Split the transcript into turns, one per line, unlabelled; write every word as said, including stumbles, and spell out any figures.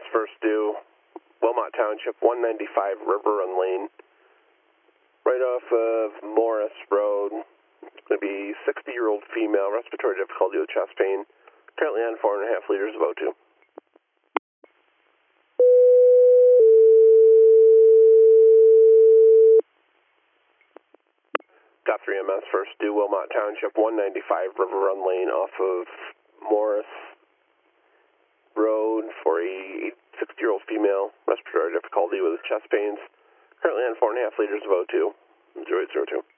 first due, Wilmot Township, one ninety-five River Run Lane, right off of Morris Road. It's going to be sixty-year-old female, respiratory difficulty with chest pain, currently on four and a half liters of O two. Got three M S first due, Wilmot Township, one ninety-five River Run Lane off of Morris Road for a sixty-year-old female, respiratory difficulty with chest pains, currently on four and a half liters of O two, zero eight zero two.